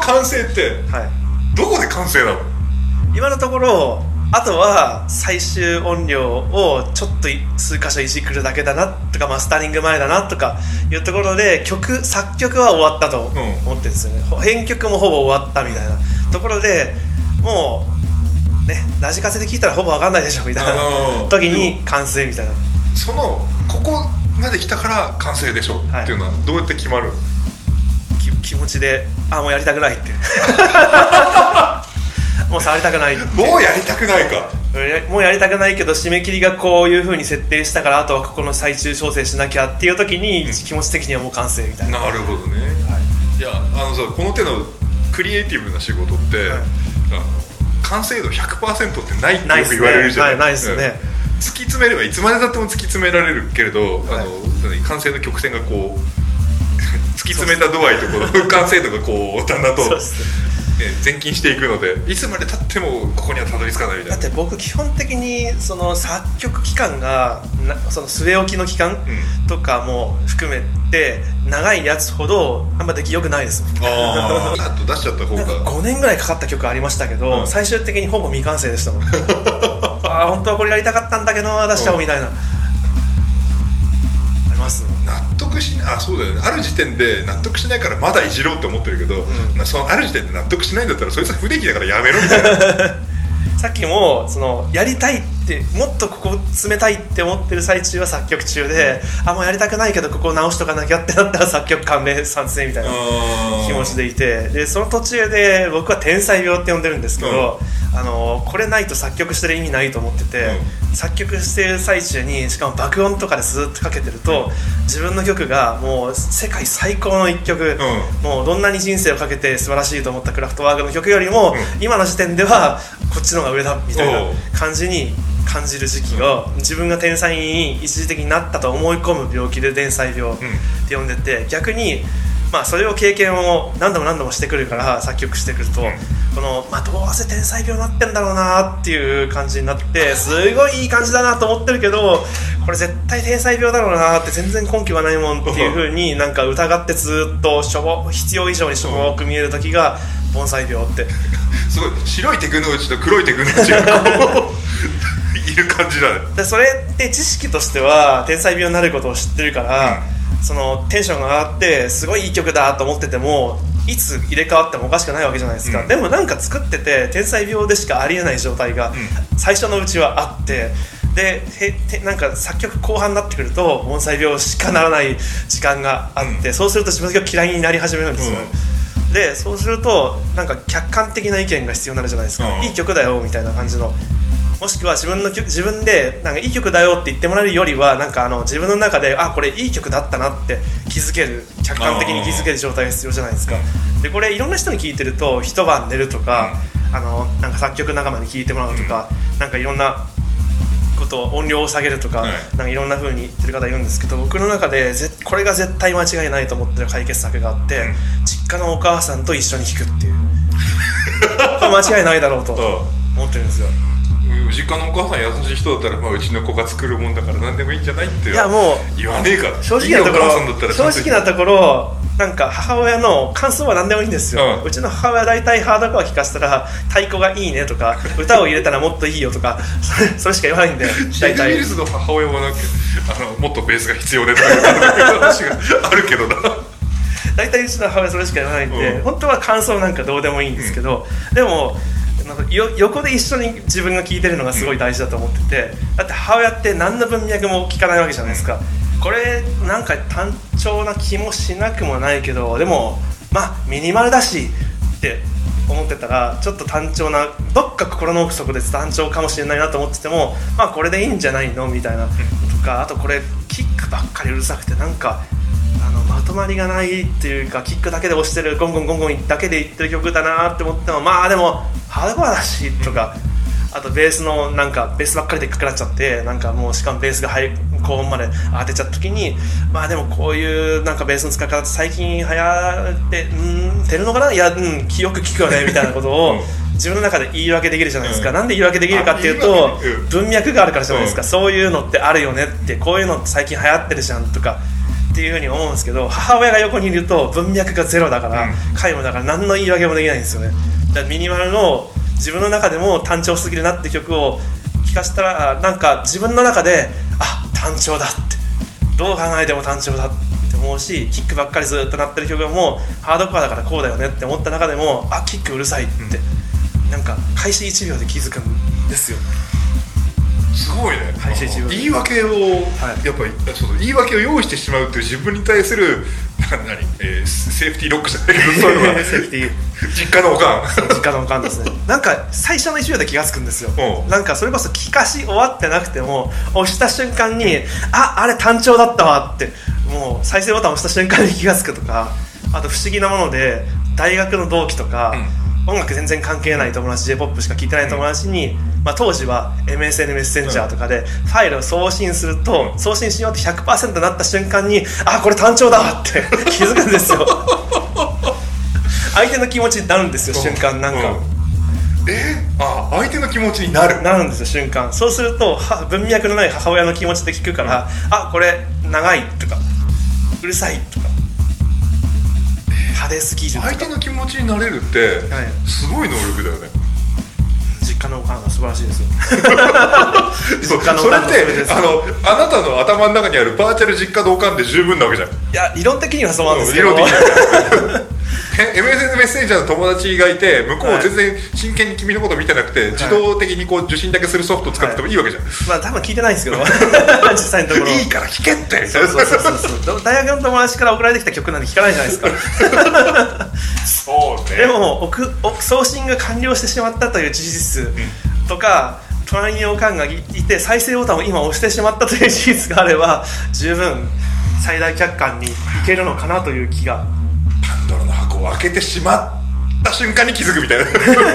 完成って、 はい、 どこで完成なの？ 今のところあとは最終音量をちょっと数箇所いじくるだけだなとか、マスタリング前だなとかいうところで作曲は終わったと思ってるんですよね、編曲もほぼ終わったみたいなところで、もうねラジカセで聴いたらほぼ分かんないでしょみたいな時に完成みたいな、 ここまで来たから完成でしょっていうのはどうやって決まる？ 気持ちでもうやりたくないってもう触りたくないって、 もうやりたくないか、 もうやりたくないけど締め切りがこういう風に設定したから、あとはここの最終調整しなきゃっていう時に、気持ち的にはもう完成みたいな。 なるほどね、はい、いやさ、この手のクリエイティブな仕事って、はい、完成度 100% ってないってよく言われるじゃない。 ないですね、 突き詰めればいつまでだっても突き詰められるけれど、はい、完成の曲線がこう突き詰めた度合いとこの完成度がこうだんだんと前進していくので、いつまで経ってもここにはたどり着かないみたいな。 だって僕基本的にその作曲期間がその据え置きの期間とかも含めて長いやつほどあんま出来良くないですもん。 あと出しちゃった方が 5年ぐらいかかった曲ありましたけど、最終的にほぼ未完成でしたもん本当はこれやりたかったんだけど出しちゃおうみたいな、あります。 納得しない、そうだよね。ある時点で納得しないからまだいじろうって思ってるけど、そのある時点で納得しないんだったらそいつは不出来だからやめろみたいなさっきもやりたいってもっとここ詰めたいって思ってる最中は作曲中で、もうやりたくないけどここを直しとかなきゃってなったら作曲関連賛成みたいな気持ちでいて、でその途中で僕は天才病って呼んでるんですけど、これないと作曲してる意味ないと思ってて、作曲してる最中にしかも爆音とかでずっとかけてると、自分の曲がもう世界最高の一曲、もうどんなに人生をかけて素晴らしいと思ったクラフトワークの曲よりも、今の時点ではこっちの方が上だみたいな感じに感じる時期が、自分が天才に一時的になったと思い込む病気で天才病って呼んでて、逆にそれを経験を何度も何度もしてくるから作曲してくると、このどうせ天才病になってんだろうなっていう感じになって、すごいいい感じだなと思ってるけど、これ絶対天才病だろうなって全然根拠がないもんっていう風になんか疑ってずっと必要以上にしょぼく見える時が盆栽病ってすごい白いテクノロジーと黒いテクノロジーがこういる感じだね。 でそれって知識としては天才病になることを知ってるから、そのテンションが上がってすごいいい曲だと思っててもいつ入れ替わってもおかしくないわけじゃないですか、でもなんか作ってて天才病でしかありえない状態が最初のうちはあって、でなんか作曲後半になってくると盆栽病しかならない時間があって、そうすると自分の曲嫌いになり始めるんですよ、でそうするとなんか客観的な意見が必要になるじゃないですか、いい曲だよみたいな感じの、もしくは自分でなんかいい曲だよって言ってもらえるよりは、なんか自分の中でこれいい曲だったなって気づける、客観的に気づける状態が必要じゃないですか。でこれいろんな人に聞いてると一晩寝るとか、なんか作曲仲間に聞いてもらうとか、なんかいろんなことを音量を下げるとか、なんかいろんな風に言ってる方いるんですけど、僕の中でこれが絶対間違いないと思ってる解決策があって、実家のお母さんと一緒に弾くっていうこれ間違いないだろうと思ってるんですよ。 実家のお母さん優しい人だったら、うちの子が作るもんだから何でもいいんじゃないって言わねえから、 正直なところなんか母親の感想は何でもいいんですよ、うちの母親大体ハードコア聞かせたら太鼓がいいねとか歌を入れたらもっといいよとかそれしか言わないんで、 大体ウィルスの母親もなんかもっとベースが必要でとかいう話があるけどな大体うちの母親それしか言わないんで、本当は感想なんかどうでもいいんですけど、でも横で一緒に自分が聴いてるのがすごい大事だと思ってて、だって母親って何の文脈も聞かないわけじゃないですか。これなんか単調な気もしなくもないけど、でもミニマルだしって思ってたら、ちょっと単調な、どっか心の奥底で単調かもしれないなと思ってても、これでいいんじゃないのみたいなとか、あとこれキックばっかりうるさくてなんかまとまりがないっていうか、キックだけで押してるゴンゴンゴンゴンだけでいってる曲だなって思っても、でもハードコアだしとか、あとベースのなんかベースばっかりでっかくなっちゃって、なんかもうしかもベースが高音まで当てちゃった時に、でもこういうなんかベースの使い方って最近流行っててるのかな、いやよく聞くよねみたいなことを自分の中で言い訳できるじゃないですか、なんで言い訳できるかっていうと、文脈があるからじゃないですか、そういうのってあるよねって、こういうのって最近流行ってるじゃんとかっっていうふうに思うんですけど、母親が横にいると文脈がゼロだから、皆無だから何の言い訳もできないんですよね。だからミニマルの自分の中でも単調すぎるなって曲を聴かせたら、なんか自分の中で単調だって、どう考えても単調だって思うし、キックばっかりずっと鳴ってる曲もハードコアだからこうだよねって思った中でも、キックうるさいって、なんか開始1秒で気づくんですよ。 すごいね。言い訳を、やっぱり言い訳を用意してしまうっていう自分に対するセーフティーロックじゃないけど、そういうのはセーフティー実家のおかん実家のおかんですね。なんか最初の1秒で気がつくんですよ。なんかそれこそ聞かし終わってなくても、押した瞬間にあれ単調だったわって、もう再生ボタンを押した瞬間に気がつくとか、あと不思議なもので大学の同期とか、音楽全然関係ない友達、J-POP しか聴いてない友達に、当時は MSN メッセンジャーとかでファイルを送信すると、送信しようって 100% になった瞬間にこれ単調だって気づくんですよ。相手の気持ちになるんですよ、瞬間。なんか相手の気持ちになるんですよ、瞬間。そうすると文脈のない母親の気持ちで聞くから、これ長いとかうるさいとか派手すぎるとか、 相手の気持ちになれるってすごい能力だよね。 実家のおかんが素晴らしいですよ。 それってあなたの頭の中にあるバーチャル実家のおかんで十分なわけじゃん。 いや、理論的にはそうなんですけど、 理論的にはMSN メッセンジャーの友達がいて、向こう全然真剣に君のこと見てなくて、自動的に受信だけするソフトを使っててもいいわけじゃん。 多分聞いてないんですけど実際のところいいから聞けって。 そう大学の友達から送られてきた曲なんて聞かないじゃないですか。 そうね。 でも送信が完了してしまったという事実とか、隣におかんがいて再生ボタンを今押してしまったという事実があれば、十分最大客観にいけるのかなという気が。 パンドラの箱を開けてしまった瞬間に気づくみたいな。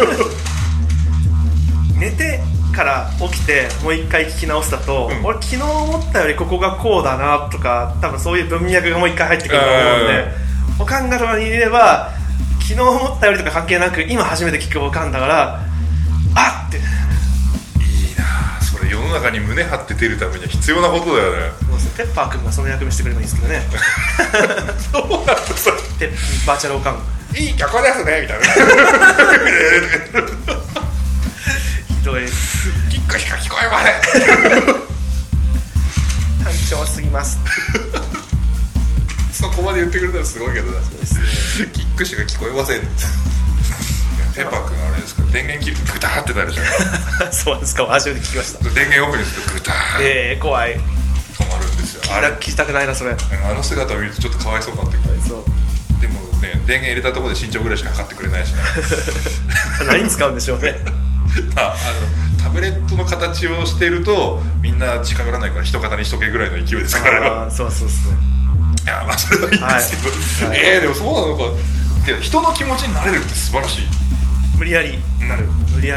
寝てから起きてもう一回聞き直すだと、俺昨日思ったよりここがこうだなとか、多分そういう文脈がもう一回入ってくると思うので、おかんが隣にいれば昨日思ったよりとか関係なく、今初めて聞くおかんだからって。 いいな、それ世の中に胸張って出るためには必要なことだよね。 そうですね、ペッパー君がその役目してくればいいんですけどね。 そうなんだ。 バーチャルおかんいい曲ですねみたいな。 ひどい。 キックしか聞こえません。 単調すぎます。 そこまで言ってくれたらすごいけどな。そうですね。キックしか聞こえません。ペッパー君あれですか、電源切るとグターってなるじゃん。 そうですか、初めて聞きました。 電源オフにするとグター。 怖い。 止まるんですよ。 聞きたくないなそれ。 あの姿を見るとちょっとかわいそうになってくる。でもね、電源入れたところで身長ぐらいしか測ってくれないしね。 何に使うんでしょうね。 タブレットの形をしているとみんな時間がらないから一型にしとけぐらいの勢いですから。 そうですね。 いや、それはいいんですけど、でもそうなのか。人の気持ちになれるって素晴らしい。 無理やりなる。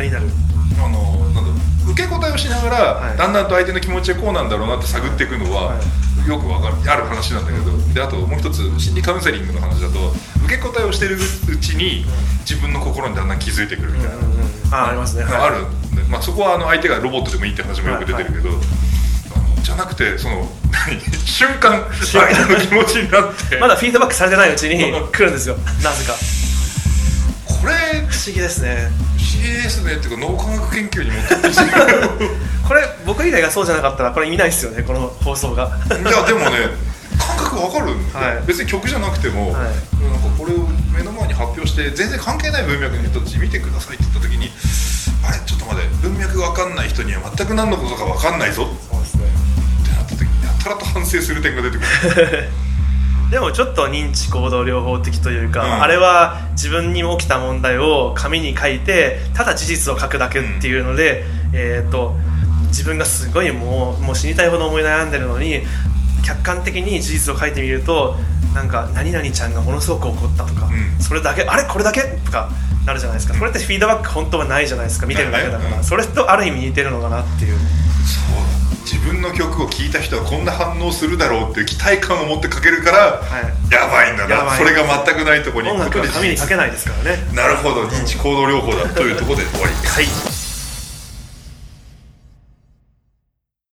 受け答えをしながら、だんだんと相手の気持ちがこうなんだろうなって探っていくのは、よくわかる、ある話なんだけど、であともう一つ心理カウンセリングの話だと、受け答えをしてるうちに自分の心にだんだん気づいてくるみたいな、 ありますね。 あるんで、そこは相手がロボットでもいいって話もよく出てるけど、じゃなくてその瞬間相手の気持ちになってまだフィードバックされてないうちに来るんですよ。なぜかこれ不思議ですね。 不思議ですねっていうか、脳科学研究に持ってってきてこれ僕以外がそうじゃなかったらこれ見ないですよね、この放送が。 いやでもね、感覚わかるんで、別に曲じゃなくても、なんかこれを目の前に発表して全然関係ない文脈の人たち見てくださいって言った時に、あれちょっと待って、文脈が分かんない人には全く何のことか分かんないぞってなった時に、やたらと反省する点が出てくる。 でもちょっと認知行動療法的というか、あれは自分に起きた問題を紙に書いてただ事実を書くだけっていうので、自分がすごいもう死にたいほど思い悩んでるのに、客観的に事実を書いてみると、なんか何々ちゃんがものすごく怒ったとか、それだけ、あれこれだけとかなるじゃないですか。これってフィードバック本当はないじゃないですか、見てるだけだから。それとある意味似てるのかなっていう。 そうだ、自分の曲を聴いた人はこんな反応するだろうっていう期待感を持って書けるから、やばいんだな。それが全くないところに音楽は紙に書けないですからね。 なるほど、認知行動療法だというところで終わり。 はい。